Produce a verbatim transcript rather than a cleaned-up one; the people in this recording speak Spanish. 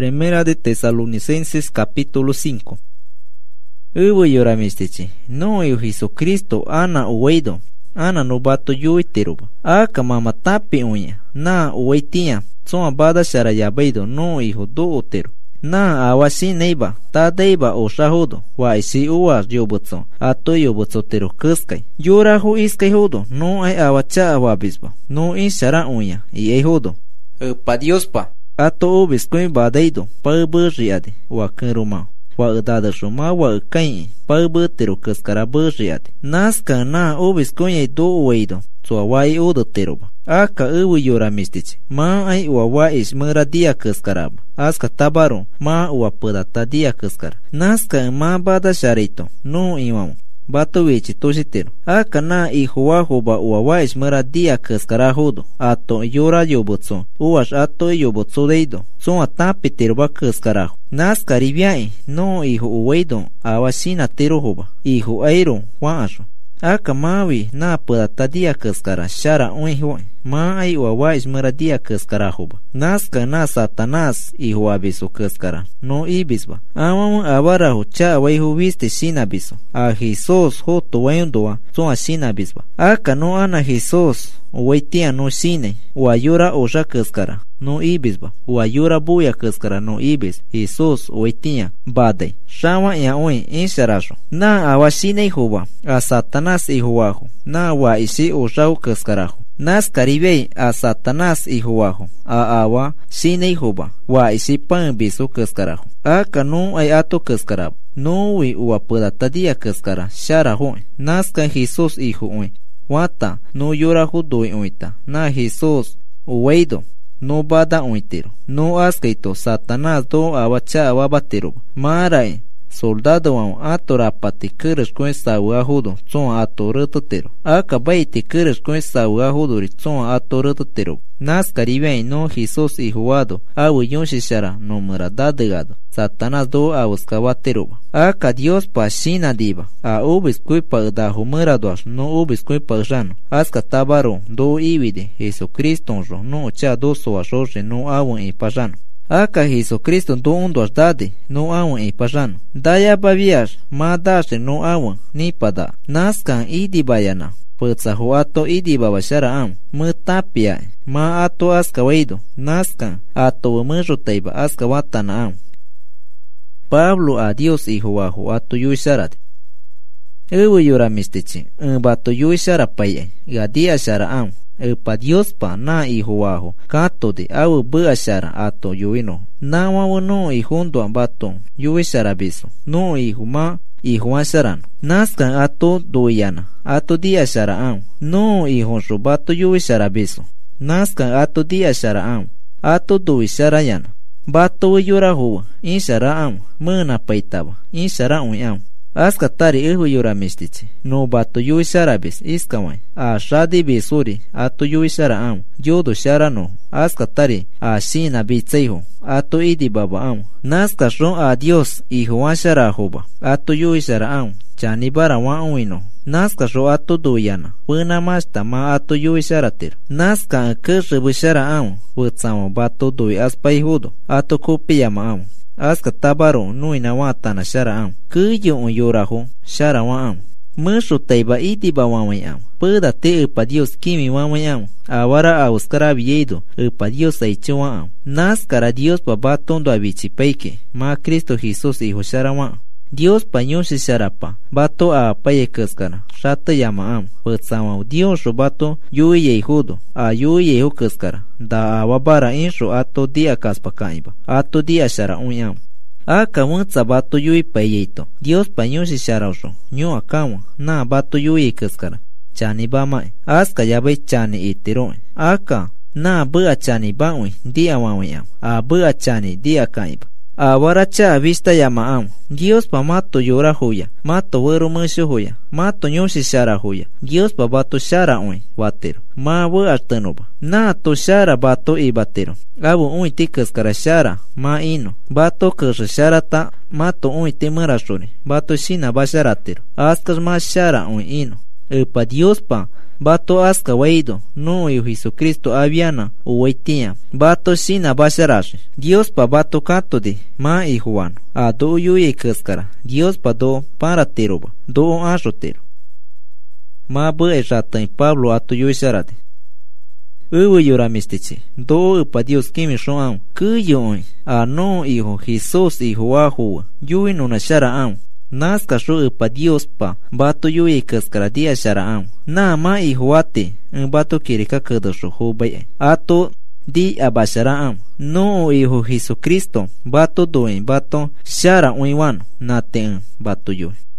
Primera de Tesalonicenses capítulo cinco. Ubu yoramistichi, no yo Jesucristo ana uweido, ana no bato yuiteruba. Aka mama tapi uña, na uweitia, son abada sharayabeido, no hijo do otero. Na awasi neiba, ta deiba o shahudo, wa isi uwa yobutso, ato yobutso tero kuskai. Yura hu iskai hudo, no ay awacha awabisba, no in shara uña, y ay hudo. Pa Dios pa. Ato ubis kuin badeido, pa burriade, wa kunruma. Wa udada shuma wa ukain, pa butero kuskara burriade. Naska na ubis kuin do uweido, so awai udo teroba. Aka uwu yoramistichi, ma ay uwa is mura dia kuskaraba. Aska tabaron, ma uwa pudata dia kuskara. Naska ma bada sharito, no iwamu. Bato wichi toshitero. Aka na ihuwa huba uwa is mura dia kuskara hudo. Ato yora yobutso, uwash ato yobutso deido. Son atapi teroba kuskarahu. Naska riviai, no ihu uweido, awashina tero huba. Ihu airo, huasho. Aka mawi na pudata dia kuskara shara uihuwa. Ma ay uwa is mura dia kuskara huba. Naska na Satanás ihuwa bisu kuskara. No ibisba. Amamu abarahu cha waihu viste shina bisu. A Jesus hoto wayundoa son a shina bisba. Aka no ana Jesus uwaitia no shine. Uayura osha kuskara. No ibisba. Uayura buya kuskara no ibis. Jesus uwaitia badai. Shama ya ui insharasho. Na awashine ihuwa. A Satanás ihuwahu. Na wa isi oshahu kuskarahu. Nas karibei a Satanás ihuwahu. A awa shine ihuba. Wa isi pan bisu kuskarahu. Aka no ay ato kuskarabu. No ui uwa pudata dia kuskara. Shara hui. Naska Jesus ihu ui. Wata no yorahu doi uita. Na Jesus uweido. No bada uintero. No askaito Satanás do awacha awabatero. Marai. Soldado wao ato rapati kurush kuen sawa ahudo. Son ato rututero. Aka baiti kurush kuen sawa ahudo. Son ato rututero. Naska rivei no Jesus ihuado. Awu yonshishara no muradadegado. Satanás do awuskabatero. Aka Dios pa shina diba. A ubis kuipa udahu muradoash. No ubis kuipa jano. Aska tabaro do ibide. Jesucristo jo. No cha do soashoje no awun ipajano. Aka Jesucristo do undo dade no awan e pajano. Daya baviash ma dashe no awan ni pada. Naskan idi bayana. Putsa ho ato idi babashara am. Mutapia ma ato aska weido. Naskan ato mujo teiba aska watana am. Pablo a Dios hijo bajo ato yuisharate. Ewu yoramistichi. Bato yuishara paye. Gadia shara am. Pa Dios pa na hijo bajo kato de awu bua shara ato yuino na wawu no ihundo ambato yui shara biso no hijo ma hijo asharano naska ato doyana ato dia shara am no hijo bato yui shara biso naska ato dia shara am ato doi shara yana bato yura huwa in shara am muna paitaba in shara un am Aska tari ehu yoramistichi. No bato yui sharabis iskawai. A shadi bisuri. Ato yui shara am. Yodo shara no. Aska tari a shina bitseiho. Ato idi baba am. Naska shon a Dios iho wa shara hoba. Ato yui shara am. Chani bara wa uino. Naska sho ato doyana. Puna masta ma ato yui sharater. Naska keshibu shara am. Wutsamo bato doi aspai hudo. Ato kopiyama am. Aska tabaro nuina watana shara am. Kuyo un yoraho shara wa am. Musho teiba iti ba wawai am. Puda te upa Dios kimi wawai am. Awara a uskara viedo upa Dios aicho wa am. Naskara Dios pa batondo abichi peike. Ma Cristo Jesus hijo shara wa am. Dios pa nyonshi sharapa. Bato a paye kuskara. Shata yama am. Putsama Dios ro bato yui ye hudo. A yui ye hu kuskara. Da awabara insho ato dia kaspa kaiba. Ato dia shara un am. Aka mutsa bato yui payeito. Dios pa nyonshi sharauso. Nyo akawa. Na bato yui kuskara. Chani ba mai. Aska yabai chani itiroe. Aka. Na bua chani baui. Dia wawi am. A bua chani dia kaiba. Awara cha vista yama am. Dios pa mato yora huya. Mato wero musho huya. Mato nyoshi shara huya. Dios pa bato shara ui. Watero. Ma wu artenoba. Na to shara bato i batero. Abu ui tikas kara shara. Ma ino. Bato kasha shara ta. Mato ui timurashore. Bato shina basharatero. Askas ma shara ui ino. Epa Dios pa bato aska weido, no Hijo Jesucristo aviana uwaitia, bato shina basharashi, Dios pa bato kato de, ma Hijuano, a do yuye kaskara, Dios pa do para teroba, do ajotero. Ma bue ratan Pablo ato yuisharade. Uwe yoramistiche, do pa Dios kimi shoam, kuyon, a no Hijo Jesus Hijo ahu, yui nuna shara am. Nazca shu pa Dios pa, bato yuye kaskara dia shara am. Na ma Hijo ate, un bato kirika kado shu hubay. Ato di abashara am. No Hijo Jesucristo, bato doen, bato shara uiwan, na ten bato yuye.